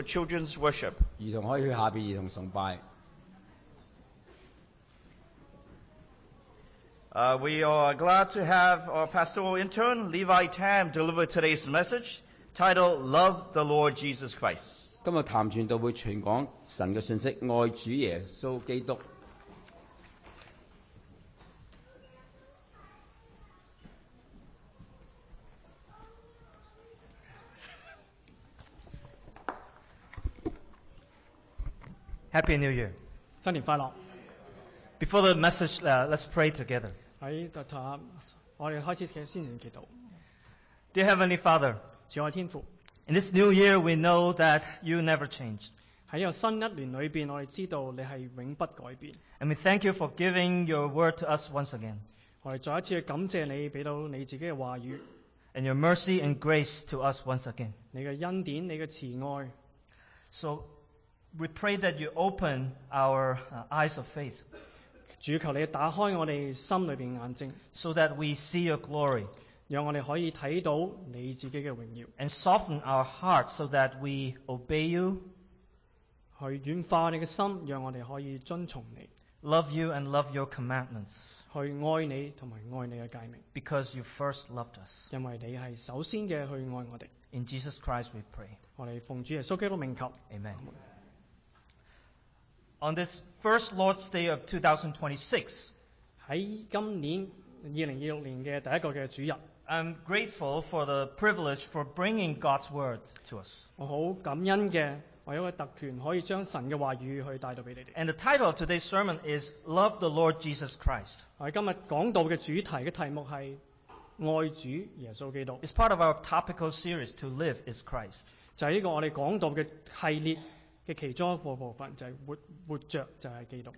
children's worship. 兒童可以去下邊兒童崇拜。 We are glad to have our pastoral intern, Levi Tam, deliver today's message, titled Love the Lord Jesus Christ. 今日談傳道會傳講神嘅信息，愛主耶穌基督。 Happy New Year. 新年快樂！ Before the message, let's pray together. 喺我哋開始嘅先年祈禱。 Dear Heavenly Father, 慈愛天父， in this new year we know that you never change. 喺呢個新一年裏邊，我哋知道你係永不改變。 And we thank you for giving your word to us once again. 我哋再一次去感謝你，俾到你自己嘅話語， And your mercy and grace to us once again. 你嘅恩典，你嘅慈愛。 So we pray that you open our eyes of faith 主求你打開我哋心裏邊眼睛， so that we see your glory 讓我哋可以睇到你自己嘅榮耀， and soften our hearts so that we obey you, 去軟化你嘅心，讓我哋可以遵從你， love you and love your commandments 去愛你同埋愛你嘅誡命， because you first loved us. 因為你係首先嘅去愛我哋。 In Jesus Christ we pray. 我哋奉主耶穌基督名求。 Amen. On this first Lord's Day of 2026, 喺今年2026年嘅第一個嘅主日， I'm grateful for the privilege for bringing God's Word to us. 我好感恩嘅，我有一個特權可以將神嘅話語去帶到俾你哋。 And the title of today's sermon is Love the Lord Jesus Christ. 我哋今日講到嘅主題嘅題目係愛主耶穌基督， It's part of our topical series, To Live is Christ. 就係呢個我哋講到嘅系列嘅其中一個部分，就係活着就係基督。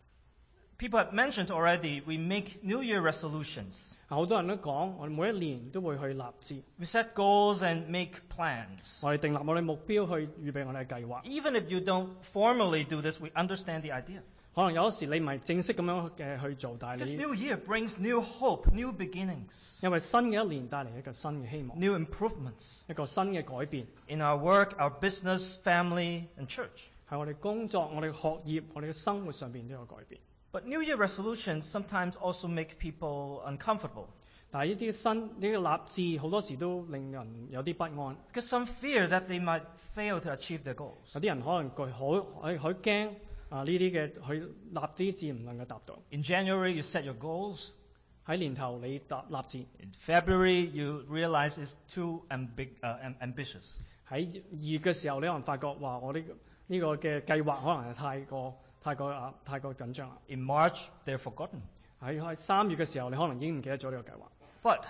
People have mentioned already, we make New Year resolutions. 好多人都講，我哋每一年都會去立志， We set goals and make plans. 我哋訂立我哋目標去預備我哋嘅計劃。 Even if you don't formally do this, we understand the idea. 可能有時你唔係正式咁樣嘅去做，但係 This 你 new year brings new hope, new beginnings, 因為新嘅一年帶嚟一個新嘅希望， new improvements 一個新嘅改變。 in our work, our business, family, and church. 喺我哋工作、我哋嘅學業、我哋嘅生活上邊都有改變。 But New Year resolutions sometimes also make people uncomfortable 但係呢啲新呢個立志好多時都令人有啲不安。 because some fear that they might fail to achieve their goals. 有啲人可能佢好驚呢啲嘅去立啲志唔能夠達到。 In January, you set your goals. 喺年頭你立志， In February, you realize it's too ambitious. 喺2月嘅時候你可能發覺話我呢個嘅計劃可能係太過緊張啦。 In March, they're forgotten. 喺3月嘅時候你可能已經唔記得咗呢個計劃。 But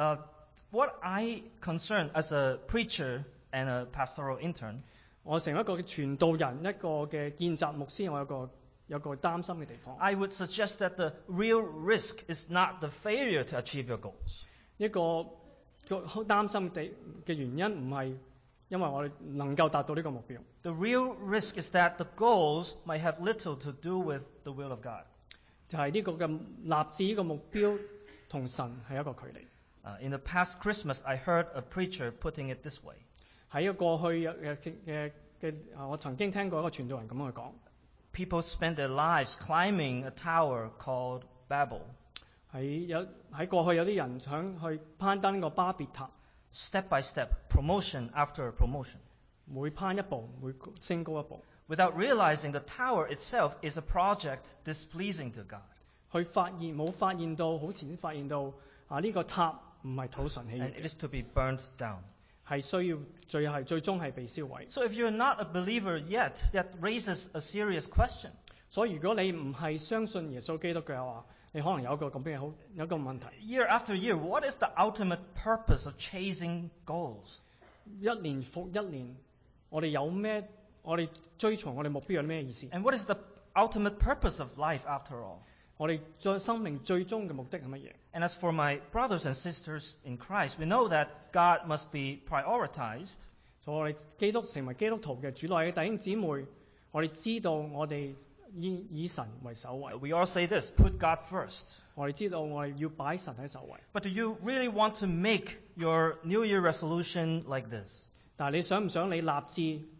what I concern as a preacher and a pastoral intern, 我成為一個傳道人，一個嘅見習牧師，我有個擔心嘅地方。 I would suggest that the real risk is not the failure to achieve your goals. 一個擔心嘅原因唔係因為我哋能夠達到呢個目標。 The real risk is that the goals might have little to do with the will of God. 就係呢個嘅立志呢個目標同神係一個距離。 In the past Christmas, I heard a preacher putting it this way. 喺一個過去我曾經聽過一個傳道人咁樣去講。 People spend their lives climbing a tower called Babel. 喺過去有啲人想去攀登個巴別塔， Step by step, promotion after promotion. 每攀一步，每升高一步， Without realizing the tower itself is a project displeasing to God. 冇發現到，好前先發現到呢個塔唔係討神喜 And 悅 it is to be burned down. 係需要最終係被燒毀。 So if you're not a believer yet, that raises a serious question. 所以如果你唔係相信耶穌基督嘅話，你可能有一個問題。 Year after year, what is the ultimate purpose of chasing goals? 一年復一年，我哋追從我哋目標有咩意思？ And what is the ultimate purpose of life after all? 我哋生命最終嘅目的係乜嘢？ And as for my brothers and sisters in Christ, we know that God must be prioritized. 所以我哋成為基督徒嘅主內嘅弟兄姊妹，我哋知道我哋以神為首位。 We all say this, put God first. 我哋知道我哋要擺神喺首位。 But do you really want to make your New Year resolution like this? 但係你想唔想你立志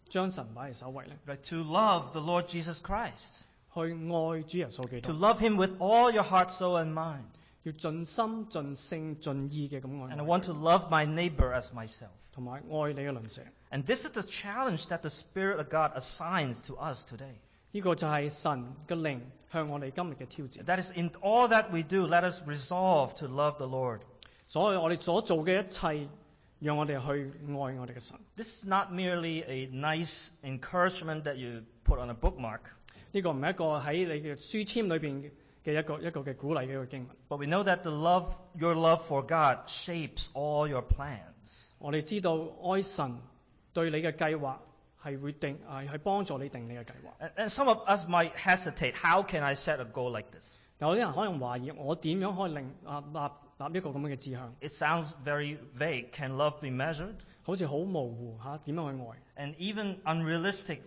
將神擺喺首位呢？ Right? To love the Lord Jesus Christ. 去愛主耶穌基 To 督， love Him with all your heart, soul, and mind. 要盡心盡性盡意嘅咁愛 And I 佢 want to love my neighbor as myself. 同埋愛你嘅鄰舍。 And this is the challenge that the Spirit of God assigns to us today. 呢個就係神嘅靈向我哋今日嘅挑戰。 That is, in all that we do, let us resolve to love the Lord. 所以我哋所做嘅一切，讓我哋去愛我哋嘅神。 This is not merely a nice encouragement that you put on a bookmark. 呢個唔係一個喺你嘅書籤裏邊嘅一個嘅鼓勵嘅一個經文。 But we know that your love for God shapes all your plans. 我哋知道愛神對你嘅計劃係會係幫助你定你嘅計劃。 And some of us might hesitate. How can I set a goal like this? 有啲人可能懷疑我點樣可以立一個咁樣嘅志向？ It sounds very vague. Can love be measured? 好似好模糊嚇，點樣去愛？ And even unrealistic,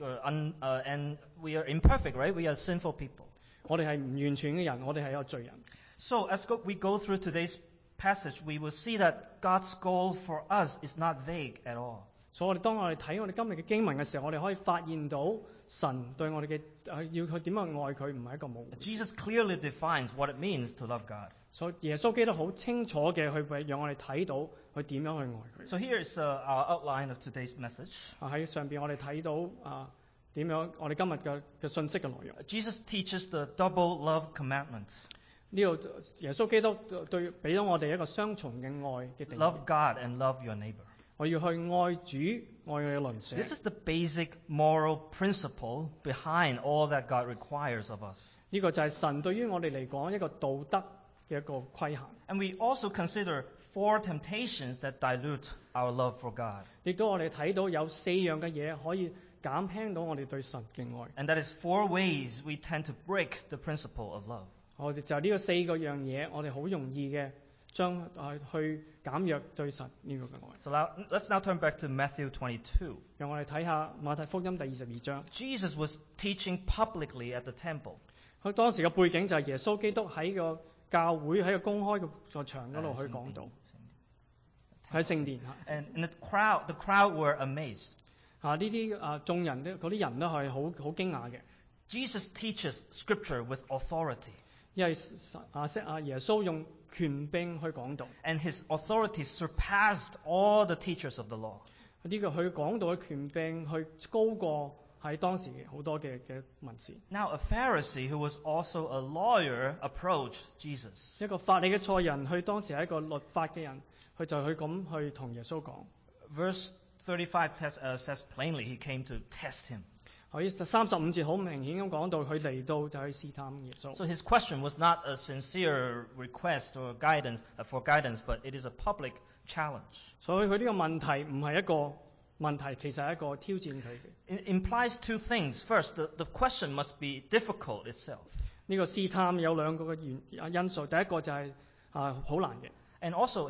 and we are imperfect, right? We are sinful people. 我哋係唔完全嘅人，我哋係一個罪人。 So as we go through today's passage, we will see that God's goal for us is not vague at all. 所以當我哋睇我哋今日嘅經文嘅時候，我哋可以發現到神對我哋嘅要佢點樣愛佢，唔係一個模糊。 Jesus clearly defines what it means to love God. 所以耶穌基督好清楚嘅去讓我哋睇到佢點樣去愛佢。 So here is our outline of today's message. 喺上邊我哋睇到點樣我哋今日嘅信息嘅內容。 Jesus teaches the double love commandment. 呢度耶穌基督俾咗我哋一個雙重嘅愛嘅定義。 Love God and love your neighbor. 我要去愛主，愛我嘅鄰舍。 This is the basic moral principle behind all that God requires of us. 呢個就係神對於我哋嚟講一個道德嘅一個規限。 And we also consider 4 temptations that dilute our love for God. 亦都我哋睇到有4樣嘅嘢可以減輕到我哋對神嘅愛。 And that is 4 ways we tend to break the principle of love. 我哋就係呢個4個樣嘢，我哋好容易嘅將去減弱對神呢個嘅愛。 So let's now turn back to Matthew 22. 讓我哋睇下馬太福音第22章。 Jesus was teaching publicly at the temple. 佢當時嘅背景就係耶穌基督喺個教會喺個公開嘅座場嗰度去講道，喺聖殿嚇。 And the crowd were amazed. 呢啲眾人嗰啲人都係好驚訝嘅， Jesus teaches scripture with authority. 因為耶穌用權柄去講道。 And his authority surpassed all the teachers of the law. 呢個佢講道嘅權柄去高過喺當時好多嘅文士。 Now a Pharisee who was also a lawyer approached Jesus. 一個法利嘅賽人，佢當時係一個律法嘅人，佢就去咁去同耶穌講。 Verse 35 says plainly he came to test him. 喺35節好明顯咁講到，佢嚟到就去試探耶穌。 So his question was not a sincere request or guidance for guidance, but it is a public challenge. 所以佢呢個問題唔係一個問題，其實係一個挑戰佢嘅。 It implies 2 things. First, the question must be difficult itself. 呢個試探有2個嘅因素，第一個就係好難嘅， And also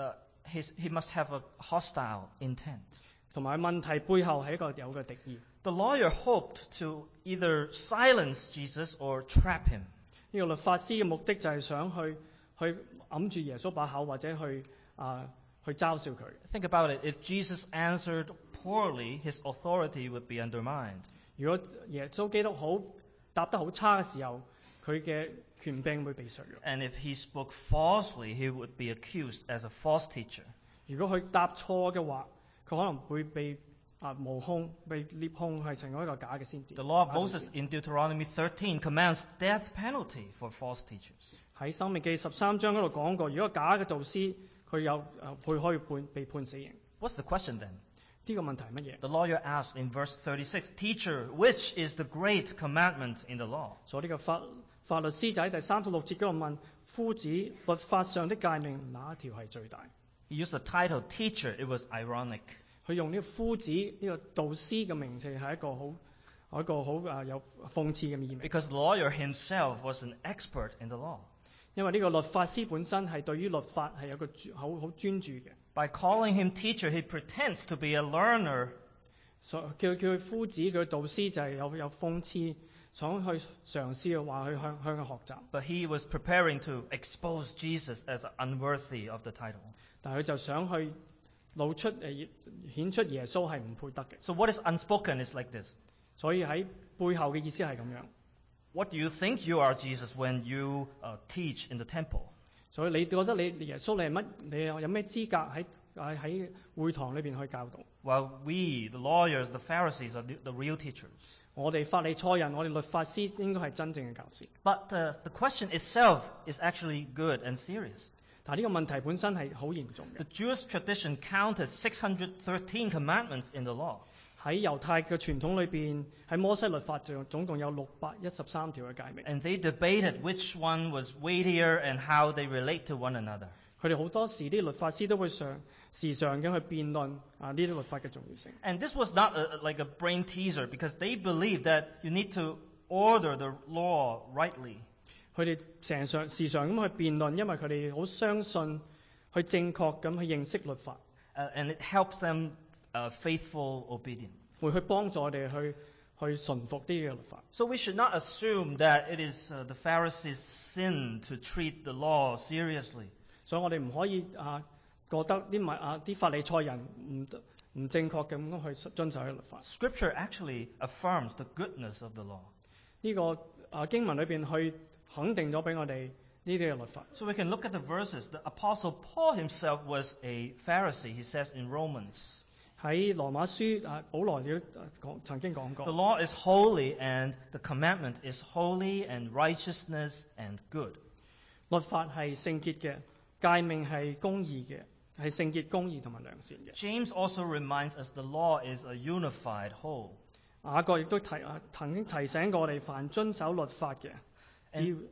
he must have a hostile intent. 同埋問題背後係一個有嘅敵意。 The lawyer hoped to either silence Jesus or trap him. 呢個律法師嘅目的就係想去揞住耶穌把口，或者去嘲笑佢。 Think about it. If Jesus answered poorly, his authority would be undermined. 如果耶穌基督答得好差嘅時候，佢嘅權柄會被削弱。 And if he spoke falsely, he would be accused as a false teacher. 如果佢答錯嘅話，佢可能會被誣控、被捏控係成為一個假嘅先知。 The law of Moses in Deuteronomy 13 commands death penalty for false teachers. 喺申命記13章嗰度講過，如果假嘅導師佢可以被判死刑。 What's the question then? 呢個問題係乜嘢？ The lawyer asked in verse 36, Teacher, which is the great commandment in the law? 所以呢個法律師就喺第36節嗰度問夫子，律法上的誡命哪一條係最大？ He used the title teacher. It was ironic. 佢用呢個夫子呢個導師嘅名字係一個好有諷刺嘅意味。 Because the lawyer himself was an expert in the law. 因為呢個律法師本身係對於律法係有個好專注嘅。 By calling him teacher, he pretends to be a learner. 叫佢夫子，佢導師就係有諷刺，想去嘗試話去向佢學習。 But he was preparing to expose Jesus as unworthy of the title. 但係佢就想去顯出耶穌係唔配得嘅。 So what is unspoken is like this. 所以喺背後嘅意思係咁樣。 What do you think you are, Jesus, when you teach in the temple? 所以你覺得你耶穌你係乜？你有咩資格喺會堂裏邊去教導？ While we, the lawyers, the Pharisees, are the real teachers. 我哋法利賽人，我哋律法師應該係真正嘅教師。 But the question itself is actually good and serious. 但係呢個問題本身係好嚴重嘅。 The Jewish tradition counted 613 commandments in the law. 喺猶太嘅傳統裏邊，喺摩西律法上總共有613條嘅誡命。 And they debated which one was weightier and how they relate to one another. 佢哋好多時啲律法師都會時常嘅去辯論呢啲律法嘅重要性。 And this was not like a brain teaser because they believed that you need to order the law rightly. 佢哋時常咁去辯論，因為佢哋好相信去正確咁去認識律法， And it helps them faithful obedience. 會去幫助我哋去順服啲嘅律法。 So we should not assume that it is the Pharisees' sin to treat the law seriously. 所以我哋唔可以覺得啲法利賽人唔正確咁去遵守啲律法。 Scripture actually affirms the goodness of the law. 呢個經文裏邊去肯定咗俾我哋呢啲嘅律法。 So we can look at the verses. The Apostle Paul himself was a Pharisee, he says in Romans. 喺羅馬書保羅亦都曾經講 The 過， law is holy and the commandment is holy and righteousness and good. 律法係聖潔嘅，誡命係公義嘅，係聖潔、公義同埋良善嘅。 James also reminds us the law is a unified whole. 雅各亦都曾經提醒過我哋，凡遵守律法嘅，只要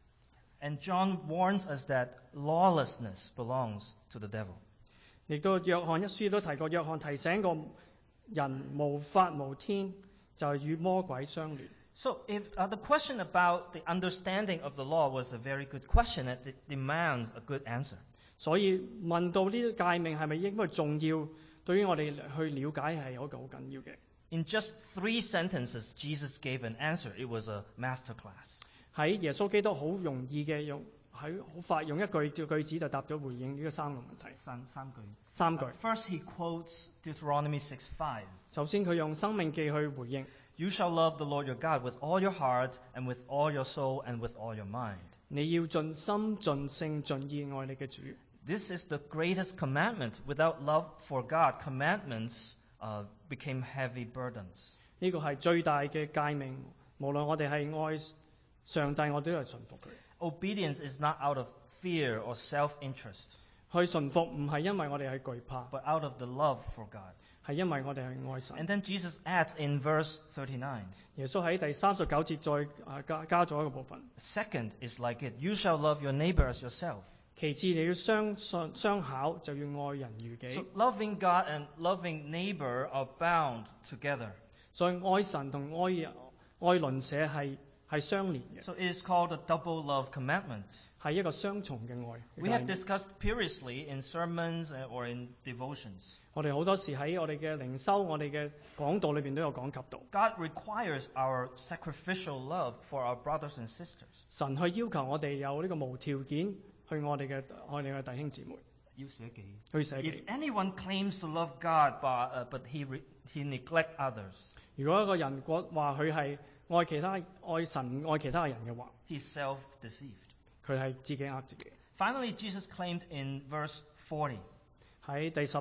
And John warns us that lawlessness belongs to the devil. 亦都約翰一書都提過，約翰提醒過人無法無天，就係與魔鬼相聯。 So if the question about the understanding of the law was a very good question, and it demands a good answer. 所以問到呢啲誡命係咪應該重要，對於我哋去了解係一個好緊要嘅。 In just 3 sentences, Jesus gave an answer. It was a masterclass. 喺耶穌基督好容易嘅好快用一句子就答咗回應呢個3個問題。三句。 First, he quotes Deuteronomy 6:5. 首先佢用生命記去回應。 You shall love the Lord your God with all your heart and with all your soul and with all your mind. 你要盡心盡性盡意愛你嘅主。 This is the greatest commandment. Without love for God, commandments became heavy burdens. 呢個係最大嘅誡命，無論我哋係愛上帝，我都要順服佢。 Obedience is not out of fear or self-interest, 去順服唔係因為我哋係懼怕， but out of the love for God. 係因為我哋係愛 And 神。 then Jesus adds in verse 39. 耶穌喺第39節再加咗一個部分。 Second is like it. You shall love your neighbor as yourself. 其次你要相巧，就要愛人如己。 So loving God and loving neighbor are bound together. 所以愛神同愛鄰舍係相連嘅， So it is called a double love commandment. 係一個雙重嘅愛。 We have discussed previously in sermons or in devotions. 我哋好多時喺我哋嘅靈修、我哋嘅講道裏邊都有講及到。 God requires our sacrificial love for our brothers and sisters. 神去要求我哋有呢個無條件去愛我哋嘅弟兄姊妹，去捨己。 If anyone claims to love God but he neglect others, 如果一個人話佢係愛神愛其他人嘅話， he's self-deceived. 佢係自己呃自己。 Finally, Jesus claimed in verse 40. 喺第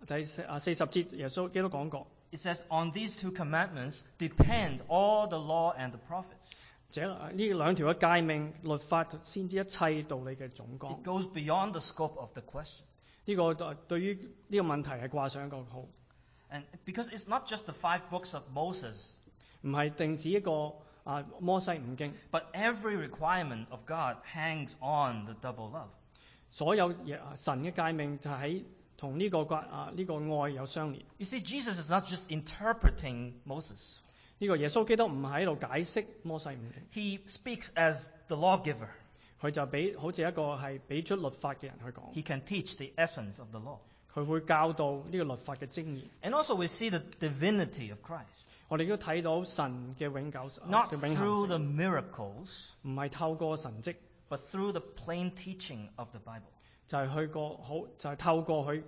40節，耶穌基督講過， It says, on these 2 commandments depend all the law and the prophets. 呢兩條嘅誡命、律法、先知一切道理嘅總綱。 It goes beyond the scope of the question. 呢個對於呢個問題係掛上一個號， And because it's not just the 5 books of Moses, 唔係定止一個摩西五經， but every requirement of God hangs on the double love. 所有神嘅誡命就喺同呢個愛有相連。 You see, Jesus is not just interpreting Moses. 呢個耶穌基督唔係喺度解釋摩西五經， He speaks as the lawgiver. 佢就好似一個係俾出律法嘅人去講， He can teach the essence of the law. 佢會教導呢個律法嘅精義。 And also we see the divinity of Christ. 我哋都睇到神嘅永久 Not 嘅永 through 恆 the 性， miracles, 唔係透過神蹟， but through the plain teaching of the Bible. 就係透過佢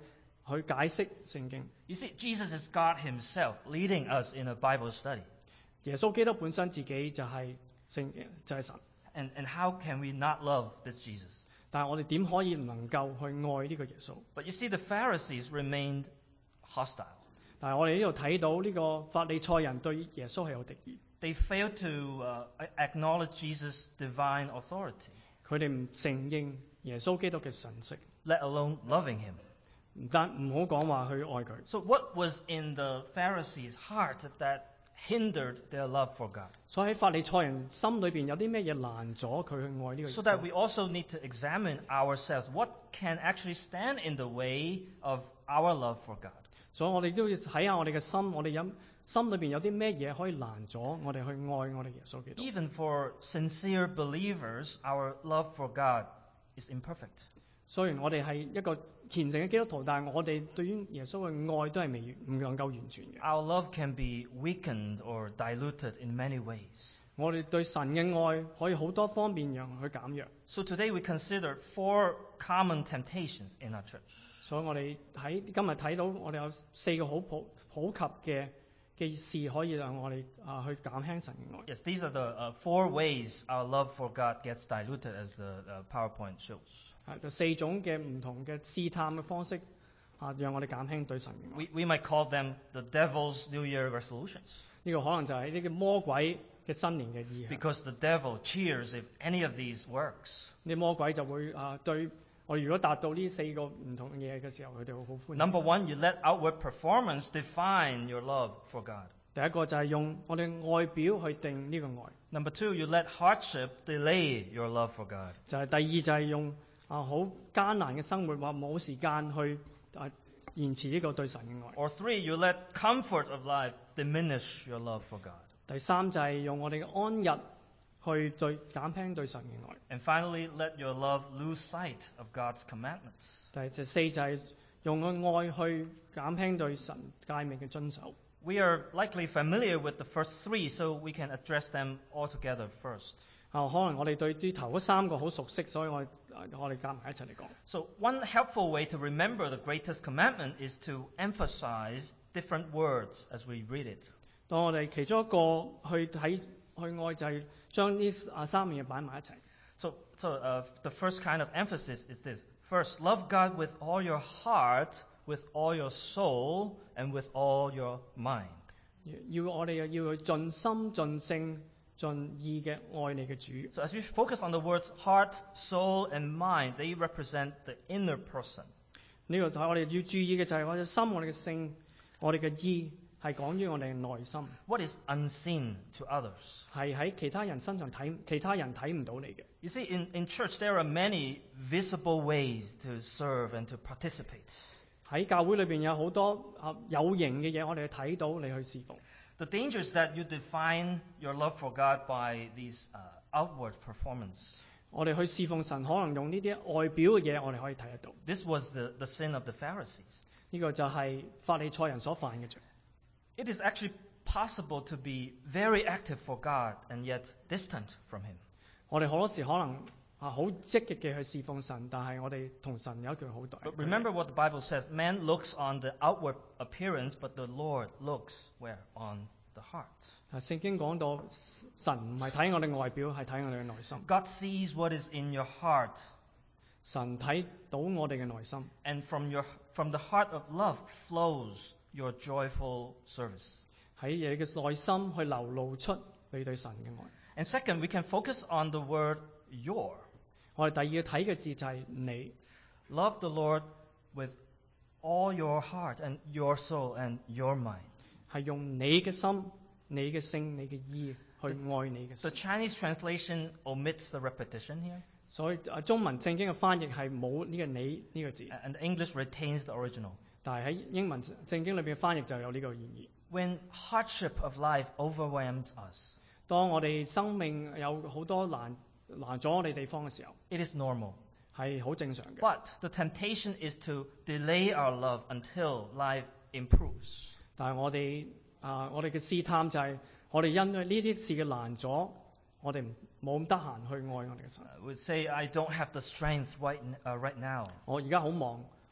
去解釋聖經。 You see, Jesus is God himself leading us in a Bible study. 耶穌基督本身自己就係聖就係神， And how can we not love this Jesus? 但係我哋點可以唔能夠去愛呢個耶穌？ But you see, the Pharisees remained hostile. 但係我哋呢度睇到呢個法利賽人對耶穌係有敵意， They failed to acknowledge Jesus' divine authority, 佢哋唔承認耶穌基督嘅神蹟， let alone loving him. 唔好講話去愛佢。 So what was in the Pharisees' heart that hindered their love for God? 所以喺法利賽人心裏邊有啲咩嘢攔阻佢去愛呢個耶 So that 穌？ we also need to examine ourselves. What can actually stand in the way of our love for God? 所以我哋都要睇下我哋嘅心，我哋心裏邊有啲咩嘢可以攔阻我哋去愛我哋耶穌基督。 Even for sincere believers, our love for God is imperfect. 雖然我哋係一個虔誠嘅基督徒，但係我哋對於耶穌嘅愛都係唔能夠完全嘅。 Our love can be weakened or diluted in many ways. 我哋對神嘅愛可以好多方面讓佢減弱。 So today we consider 4 common temptations in our church. 所以我哋喺今日睇到我哋有4個好普及嘅事可以讓我哋去減輕神嘅愛。 Yes, these are the 4 ways our love for God gets diluted, as the PowerPoint shows. 就4種嘅唔同嘅試探嘅方式讓我哋減輕對神嘅愛。 We might call them the devil's New Year resolutions. 呢個可能就係呢個魔鬼嘅新年嘅意向。 Because the devil cheers if any of these works. 呢魔鬼就會對我哋如果達到呢4個唔同嘅嘢嘅時候，佢哋會好歡迎。 Number 1, you let outward performance define your love for God. 第一個就係用我哋外表去定呢個愛。 Number 2, you let hardship delay your love for God. 就係第二就係用好艱難嘅生活或冇時間去延遲呢個對神嘅愛。 Or 3, you let comfort of life diminish your love for God. 第三就係用我哋嘅安逸去減輕對神嘅愛。 And finally, let your love lose sight of God's commandments. 第四就係用個愛去減輕對神誡命嘅遵守。 We are likely familiar with the first 3, so we can address them all together first. 可能我哋對啲頭嗰3個好熟悉，所以我哋夾埋一齊嚟講。 So one helpful way to remember the greatest commandment is to emphasize different words as we read it. 當我哋其中一個去愛就係將呢3樣嘢擺埋一齊。 So the first kind of emphasis is this. First, love God with all your heart, with all your soul, and with all your mind. 我哋要去盡心盡性盡意嘅愛你嘅主。 So as we focus on the words heart, soul, and mind, they represent the inner person. 呢個就係我哋要注意嘅，就係我哋嘅心、我哋嘅性、我哋嘅意係講於我哋嘅內心， What is unseen to others? 係喺其他人身上其他人睇唔到你嘅。 You see, in church there are many visible ways to serve and to participate. 喺教會裏邊有好多有形嘅嘢，我哋去睇到你去侍奉。 The danger is that you define your love for God by these outward performance. 我哋去侍奉神，可能用呢啲外表嘅嘢，我哋可以睇得到。 This was the sin of the Pharisees. 呢個就係法利賽人所犯嘅罪。 It is actually possible to be very active for God and yet distant from Him. 我哋好多時可能好積極嘅去侍奉神，但係我哋同神有一段好大。 But remember what the Bible says, man looks on the outward appearance, but the Lord looks where? On the heart. 聖經講到神唔係睇我哋外表，係睇我哋嘅內心。 God sees what is in your heart, 神睇到我哋嘅內心， and from the heart of love flows your joyful service. 喺你嘅內心去流露出你對神嘅愛。 And second, we can focus on the word your. 我哋第二個睇嘅字就係你， Love the Lord with all your heart and your soul and your mind. 係用你嘅心、你嘅性、你嘅意去愛你嘅 The 神。 Chinese translation omits the repetition here, 所以中文聖經嘅翻譯係冇呢個你呢個字， and English retains the original. 但係喺英文聖經裏邊嘅翻譯就有呢個意義。 When hardship of life overwhelms us, 當我哋生命有好多難阻我哋地方嘅時候， it is normal. 係好正常嘅。 But the temptation is to delay our love until life improves. 但係我哋嘅試探就係我哋因為呢啲事嘅難阻，我哋冇咁得閒去愛我哋嘅神。 Would say, I don't have the strength right now. 我而家好忙，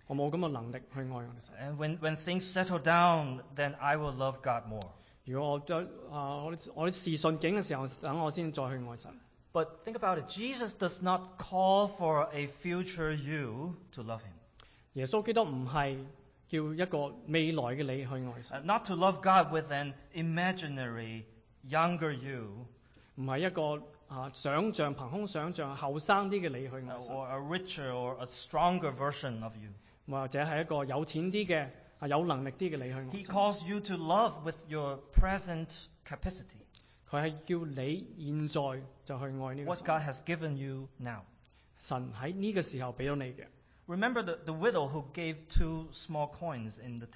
我冇咁嘅能力去愛我嘅神。 And when things settle down, then I will love God more. 如果我啲事順境嘅時候，等我先再去愛神。 But think about it. Jesus does not call for a future you to love him. 耶穌基督唔係叫一個未來嘅你去愛神， Not to love God with an imaginary younger you, 唔係一個想像憑空想像後生啲嘅你去愛神， or a richer or a stronger version of you. 或者係一個有錢啲嘅有能力啲嘅你去愛 He 神。 calls you to love with your present capacity. 佢係叫你現在就去愛呢個 What 神。 God has given you now. 神喺呢個時候俾到你嘅。 Remember the widow who gave 2 small coins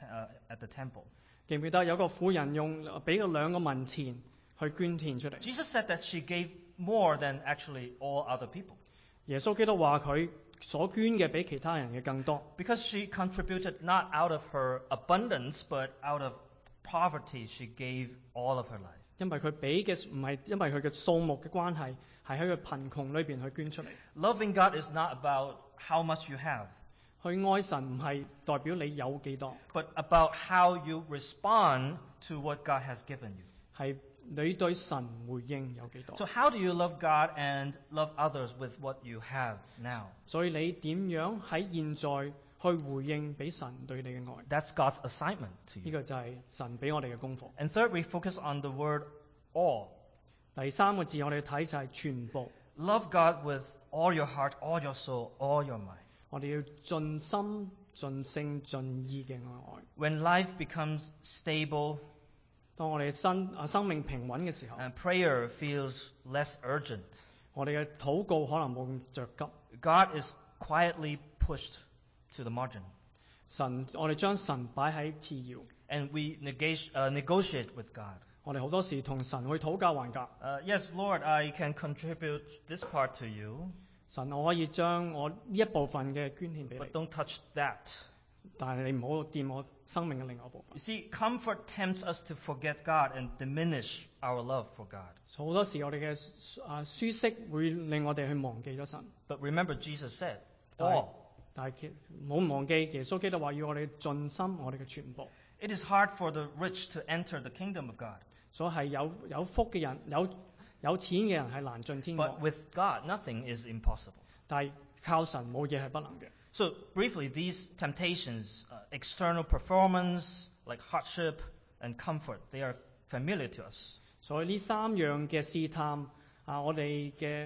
at the temple. 記唔記得有個婦人俾咗2個銀錢去捐獻出嚟？ Jesus said that she gave more than actually all other people. 耶穌基督話佢所捐嘅比其他人嘅更多， Because she contributed not out of her abundance, but out of poverty, she gave all of her life. 因為佢俾嘅唔係因為佢嘅數目嘅關係，係喺佢貧窮裏邊去捐出嚟。 Loving God is not about how much you have, 去愛神唔係代表你有幾多， but about how you respond to what God has given you. 係你對神回應有幾多。 So how do you love God and love others with what you have now? 所以你點樣喺現在去回應俾神對你嘅愛？ That's God's assignment to 呢 you. 個就係神俾我哋嘅功課。 And third, we focus on the word all. 第3個字我哋睇就係全部， Love God with all your heart, all your soul, all your mind. 我哋要盡心、盡性、盡意嘅愛。 When life becomes stable 當我哋生命平穩嘅時候， and prayer feels less urgent, 我哋嘅禱告可能冇咁着急。 God is quietly pushed to the margin. 我哋將神擺喺次要， And we negotiate with God. 我哋好多時同神去討價還價。 Yes, Lord, I can contribute this part to you, 神，我可以將我呢一部分嘅捐獻俾 but 你， don't touch that. 但係你唔好掂我生命嘅另外一部分 You。see, comfort tempts us to forget God and diminish our love for God. 好多時我哋嘅舒適會令我哋去忘記咗神， But remember, Jesus said, 但係 all. 但係冇忘記耶穌基督話要我哋盡心我哋嘅全部。 It is hard for the rich to enter the kingdom of God. 所以係有福嘅人，有錢嘅人係難進天國 But，with God, nothing is impossible. 但係靠神冇嘢係不能嘅。 So briefly, these temptations, external performance, like hardship and comfort, they are familiar to us. 所以呢3樣嘅試探我哋嘅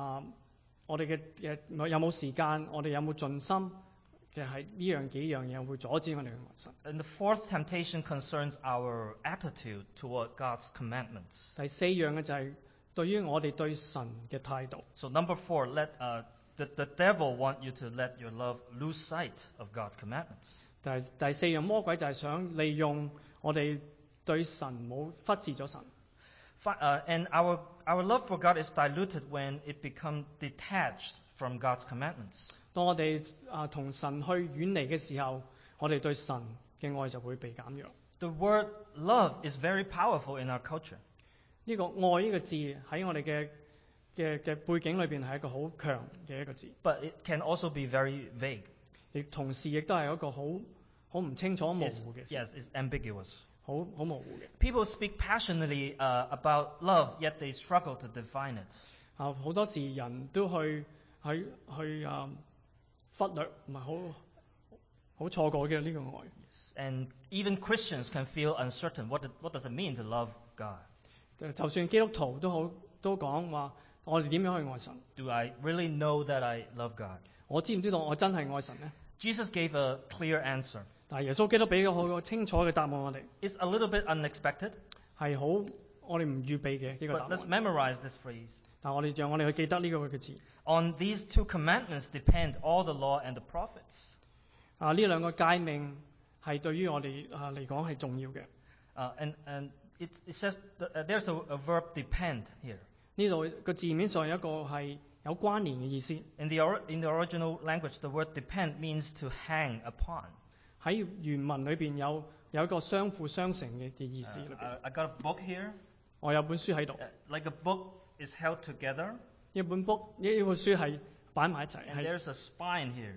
有冇時間，我哋有冇盡心嘅係呢幾樣嘢會阻止我哋去愛神。 And the fourth temptation concerns our attitude toward God's commandments. 第4樣嘅就係對於我哋對神嘅態度。 So number 4, the devil want you to let your love lose sight of God's commandments. 第4樣魔鬼就係想利用我哋對神冇忽視咗神。 And our love for God is diluted when it becomes detached from God's commandments. 當我哋同神去遠離嘅時候，我哋對神嘅愛就會被減弱。 The word love is very powerful in our culture. 呢個愛呢個字喺我哋嘅背景裏邊係一個好強嘅一個字， But it can also be very vague. 亦同時亦都係一個好唔清楚模糊嘅事， Yes, it's ambiguous. 好模糊嘅。 People speak passionately about love, yet they struggle to define it. 好多時人都去忽略，唔係好錯過嘅呢個愛。 And even Christians can feel uncertain. What does it mean to love God? 就算基督徒都講話，我哋點樣去愛神？ Do I really know that I love God? 我知唔知道我真係愛神呢？ Jesus gave a clear answer. 但係耶穌基督俾個好清楚嘅答案我哋， It's a little bit unexpected, 係我哋唔預備嘅呢個答 but let's 案。 memorize this phrase. 但係讓我哋去記得呢個嘅字。 On these 2 commandments depend all the law and the prophets. 呢2個誡命係對於我哋嚟講係重要嘅。 And it says there's a verb depend here. 呢度個字面上有一個係有關聯嘅意思。 In the original language, the word depend means to hang upon. 喺原文裏邊有一個相輔相成嘅意思裏邊。 I got a book here. 我有本書喺度， Like a book is held together, 呢本書係擺埋一齊， and 係 there's a spine here.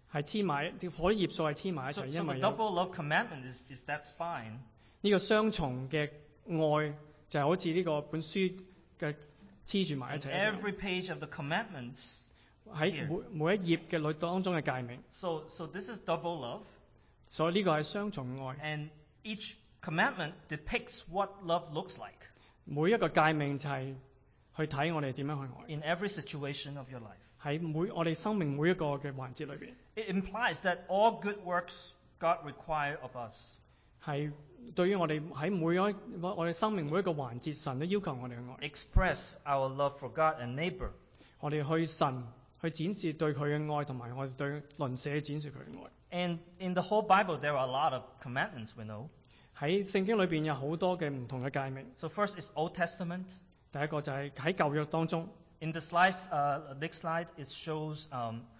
係黐埋，啲可以頁數係黐埋一 So, 齊， so 因 the 為 double love commandment is that spine. 呢個雙重嘅愛就係好似呢個本書嘅黐住埋一 And 齊一樣 every page of the commandments. 喺每一頁嘅裏當中嘅誡命， So this is double love. 所以呢個係雙重愛。 And each commandment depicts what love looks like 每一個誡命就係去睇我哋點樣去愛， in every situation of your life. 喺我哋生命每一個嘅環節裏邊， It implies that all good works God requires of us. 係對於我哋喺我哋生命每一個環節，神都要求我哋去愛。 Express our love for God and neighbor. 我哋去神去展示對佢嘅愛，同埋我哋對鄰舍展示佢嘅愛。 And in the whole Bible, there are a lot of commandments, we know. 喺聖經裏邊有好多嘅唔同嘅誡命。 So first is Old Testament. 第一個就係喺舊約當中， In the slides, next slide, it shows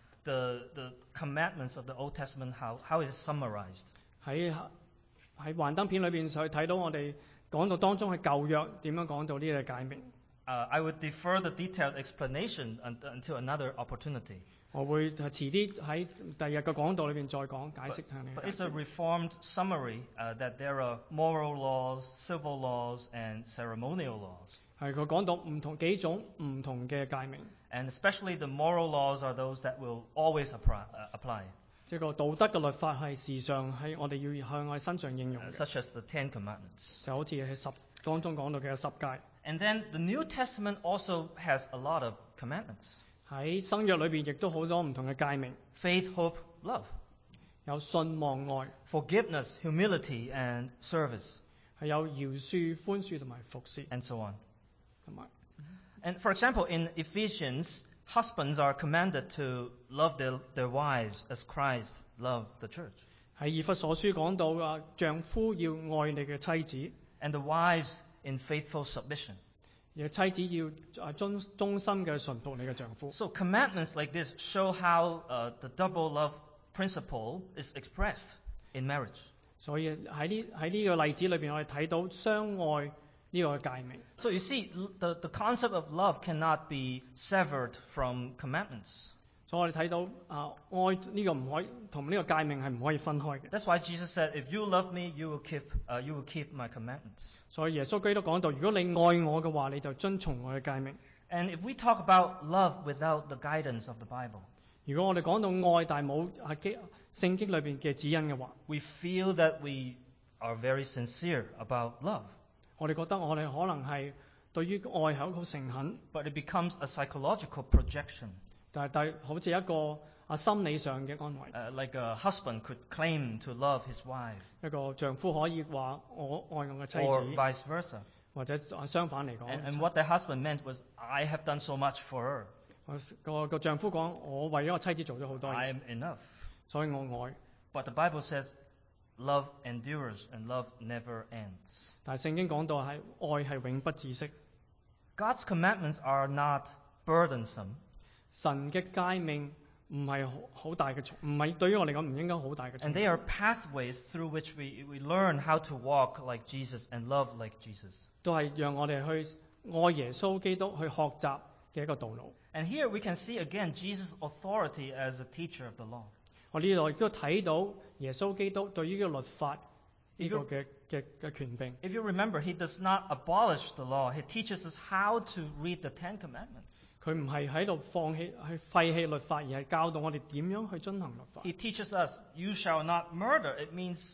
the commandments of the Old Testament, how it is summarized. 喺幻燈片裏邊就睇到我哋講到當中係舊約點樣講到呢個誡命。 I would defer the detailed explanation until another opportunity. 我會遲啲喺第二日嘅講道裏邊再講解釋向你 But 解 it's a 釋。 reformed summary that there are moral laws, civil laws, and ceremonial laws. 係佢講到幾種唔同嘅誡命， And especially the moral laws are those that will always apply, 即係個道德嘅律法係時常喺我哋要向我哋身上應用嘅， such as the Ten Commandments. 就好似喺當中講到嘅十誡。 And then the New Testament also has a lot of commandments. 喺新約裏邊亦都好多唔同嘅誡命， Faith, hope, love. 有信望愛， Forgiveness, humility, and service, 係有饒恕、寬恕同埋服侍， and so on. 同埋 And for example, in Ephesians, husbands are commanded to love their wives as Christ loved the church. 喺以弗所書講到啊，丈夫要愛你嘅妻子， And the wives in faithful submission. 而妻子要忠心嘅順服你嘅丈夫。 So commandments like this show how the double love principle is expressed in marriage. 所以喺呢個例子裏邊，我哋睇到相愛呢個誡命。 So you see, the concept of love cannot be severed from commandments. 所以我哋睇到愛呢個唔可以同呢個誡命係唔可以分開嘅。 That's why Jesus said, "If you love me, you will keep my commandments." 所以耶穌基督講到，如果你愛我嘅話，你就遵從我嘅誡命。 And if we talk about love without the guidance of the Bible, 如果我哋講到愛，但係冇聖經裏邊嘅指引嘅話， we feel that we are very sincere about love, 我哋覺得我哋可能係對於愛係好誠懇， but it becomes a psychological projection. 但係好似一個心理上嘅安慰。 Like a husband could claim to love his wife, 一個丈夫可以話我愛我嘅妻 or 子， vice versa. 或者相反嚟講， And what the husband meant was, "I have done so much for her. 個丈夫講我為咗我妻子做咗好多 I 嘢， am enough." 所以我愛。 But the Bible says, "Love endures, and love never ends." 但係聖經講到係愛係永不止息， God's commandments are not burdensome. 神嘅誡命唔係好大嘅重，唔係對於我嚟講唔應該好大嘅重 And。they are pathways through which we learn how to walk like Jesus and love like Jesus. 都係讓我哋去愛耶穌基督，去學習嘅一個道路。 And here we can see again Jesus' authority as a teacher of the law. 我呢度亦都睇到耶穌基督對於呢個律法呢個嘅權柄。 If you remember, he does not abolish the law. He teaches us how to read the Ten Commandments. 佢唔係喺度放棄去廢棄律法，而係教導我哋點樣去遵行律法。 He teaches us, "You shall not murder." It means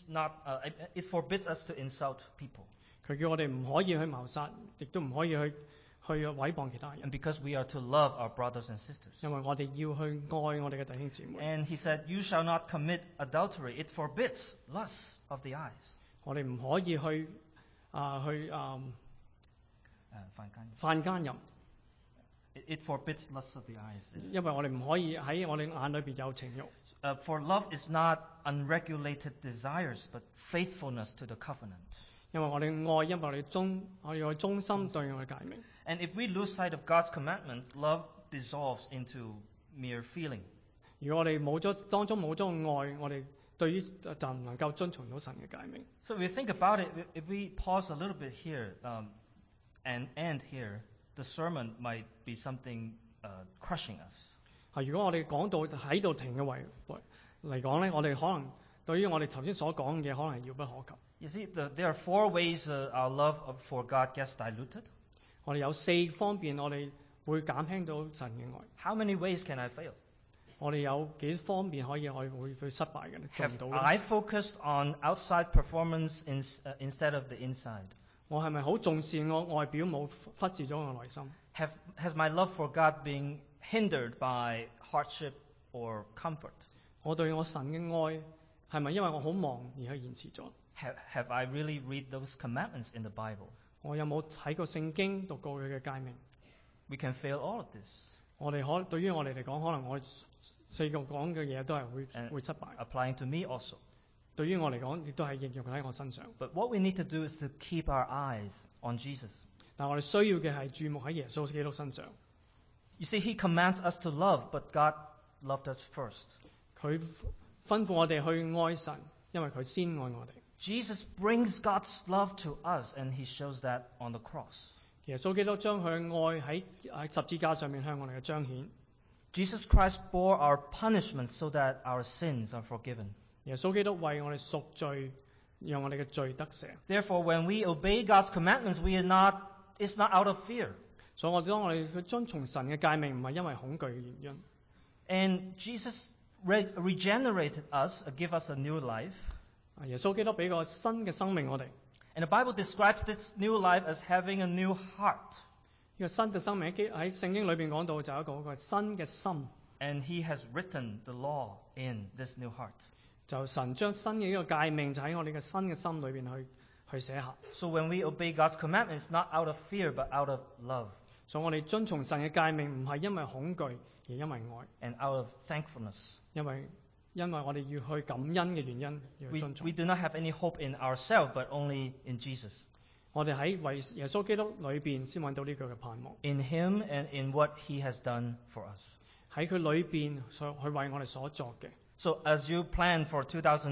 it forbids us to insult people. 佢叫我哋唔可以去謀殺，亦都唔可以去毀謗其他人， And because we are to love our brothers and sisters. 因為我哋要去愛我哋嘅弟兄姊妹。 And he said, "You shall not commit adultery." It forbids lust of the eyes. 我哋唔可以去犯奸淫， It forbids lust of the eyes. 因為我哋唔可以喺我哋眼裏邊有情慾。 For love is not unregulated desires, but faithfulness to the covenant. 因為我哋愛，因為我哋要忠心對我嘅誡命。 And if we lose sight of God's commandments, love dissolves into mere feeling. 如果我哋當中冇咗愛，我哋對於就唔能夠遵從到神嘅誡命。 So if we think about it, if we pause a little bit here and end here, the sermon might be something crushing us. 如果我哋講到喺度停嘅位， 嚟講咧，我哋可能對於我哋頭先所講嘅嘢，可能係遙不可及。 You see, there are 4 ways our love for God gets diluted. 我哋有4方面，我哋會減輕到神嘅愛。 How many ways can I fail? 我哋有幾方面可以我哋會去失敗嘅，做唔 Have 到嘅。 I focused on outside performance instead of the inside? 我係咪好重視我外表，冇忽視咗我內心？ Has my love for God been hindered by hardship or comfort? 我對我神嘅愛係咪因為我好忙而去延遲咗？ Have I really read those commandments in the Bible? 我有冇睇過聖經，讀過佢嘅誡命？ We can fail all of this. 對於我哋嚟講，可能我4個講嘅嘢都係會失敗。 Applying to me also. 對於我嚟講，亦都係應用喺我身上。 But what we need to do is to keep our eyes on Jesus. 但我哋需要嘅係注目喺耶穌基督身上。 You see, He commands us to love, but God loved us first. 佢吩咐我哋去愛神，因為佢先愛我哋。 Jesus brings God's love to us, and He shows that on the cross. 耶穌基督將佢嘅愛喺十字架上面向我哋嘅彰顯。 Jesus Christ bore our punishment so that our sins are forgiven. 耶穌基督為我哋贖罪，讓我哋嘅罪得赦。 Therefore, when we obey God's commandments, it's not out of fear. 所以當我哋去遵從神嘅誡命，唔係因為恐懼嘅原因。 And Jesus regenerated us, give us a new life. 耶穌基督俾個新嘅生命我哋。 And the Bible describes this new life as having a new heart. 呢個新嘅生命喺聖經裏邊講到就有一個新嘅心。 And He has written the law in this new heart. 就神將新嘅呢個誡命就喺我哋嘅新嘅心裏邊去寫下。 So when we obey God's commandments, not out of fear, but out of love. 所以我哋遵從神嘅誡命，唔係因為恐懼，而因為愛。 And out of thankfulness. 因為我哋要去感恩嘅原因，要去遵從。 We do not have any hope in ourselves, but only in Jesus. 我哋喺為耶穌基督裏邊先揾到呢個嘅盼望。 In Him and in what He has done for us. 喺佢裏邊去為我哋所作嘅。 So as you plan for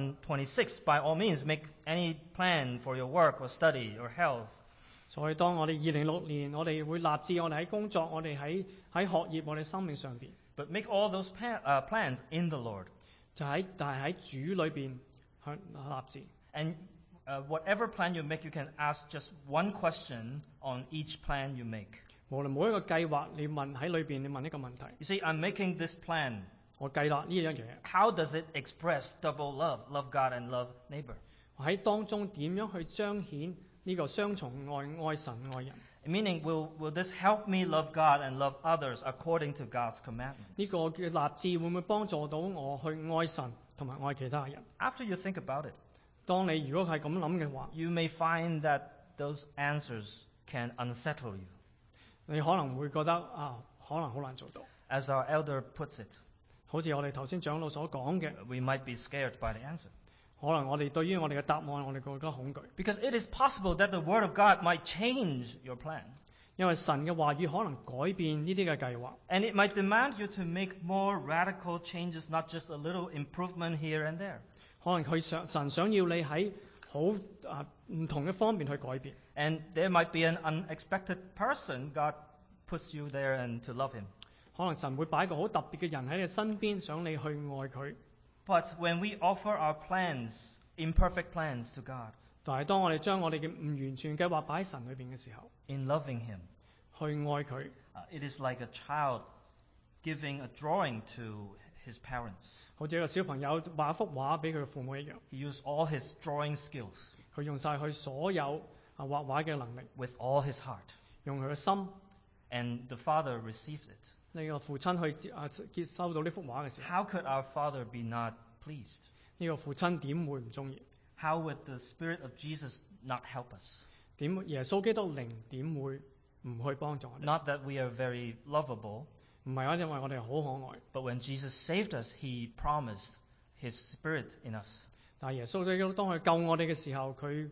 2026, by all means, make any plan for your work or study or health. 所以當我哋2006年，我哋會立志，我哋喺工作，我哋喺學業，我哋生命上邊。 But make all those plans in the Lord. 但係喺主裏邊去立志。 And whatever plan you make, you can ask just one question on each plan you make. 無論每一個計劃，你問喺裏邊，你問一個問題。 You see, I'm making this plan. 我計劃呢樣嘢。 How does it express double love? Love God and love neighbor. 我喺當中點樣去彰顯呢個雙重愛，愛神愛人？ Meaning, will this help me love God and love others according to God's commandments? 呢個嘅立志會唔會幫助到我去愛神同埋愛其他人？ After you think about it, 當你如果係咁諗嘅話， you may find that those answers can unsettle you. 你可能會覺得可能好難做到。 As our elder puts it, 好似我哋頭先長老所講嘅， we might be scared by the answer. 可能我哋對於我哋嘅答案，我哋覺得恐懼， Because it is possible that the Word of God might change your plan. 因為神嘅話語可能改變呢啲嘅計劃， And it might demand you to make more radical changes, not just a little improvement here and there. 可能神想要你喺好唔同嘅方面去改變。 And there might be an unexpected person God puts you there and to love Him. 可能神會擺個好特別嘅人喺你身邊，想你去愛佢。 But when we offer our plans, imperfect plans to God, 但係當我哋將我哋嘅唔完全計劃擺喺神裏邊嘅時候， in loving Him, 去愛佢， it is like a child giving a drawing to his parents. 好似一個小朋友畫一幅畫俾佢嘅父母一樣， He used all his drawing skills 佢用晒佢所有畫畫嘅能力， with all his heart. 用佢嘅心。 And the father received it. 呢個父親去接收到呢幅畫嘅時候， How could our father be not pleased? 呢個父親點會唔中意？ How would the Spirit of Jesus not help us? 耶穌基督靈點會唔去幫助我哋？ Not that we are very lovable, 唔係因為我哋好可愛， but when Jesus saved us, He promised His Spirit in us. 但係耶穌基督當佢救我哋嘅時候，佢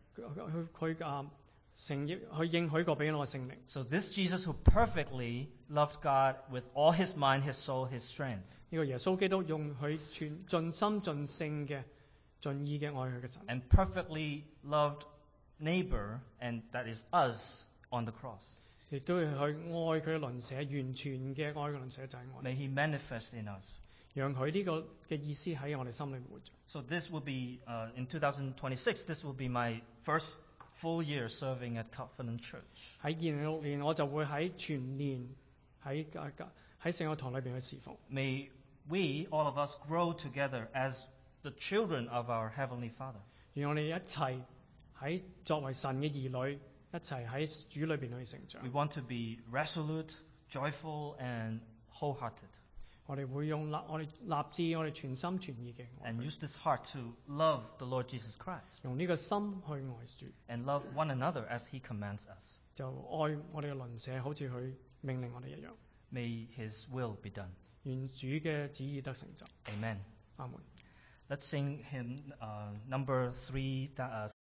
應許過俾我嘅聖靈。 So this Jesus who perfectly loved God with all His mind, His soul, His strength, 呢個耶穌基督用佢盡心盡性嘅盡意嘅愛佢嘅神， and perfectly loved neighbor, and that is us on the cross. 亦都要去愛佢嘅鄰舍，完全嘅愛佢嘅鄰舍就係我哋。 May He manifest in us. 讓佢呢個嘅意思喺我哋心裏活着。 So this will be, in 2026, this will be my first full year serving at Covenant Church. 喺2006年我就會喺全年喺聖愛堂裏邊去侍奉。 May we, all of us, grow together as the children of our Heavenly Father. 願我哋一齊喺作為神嘅兒女，一齊喺主裏邊去成長。 We want to be resolute, joyful, and wholehearted. 我哋會用我哋立志，我哋全心全意嘅愛 And 佢 use this heart to love the Lord Jesus Christ 用呢個心去愛主， and love one another as He commands us. 就愛我哋嘅鄰舍，好似佢命令我哋一樣。 May His will be done. 願主嘅旨意得成就。 Amen. 阿門。 Let's sing hymn number 3.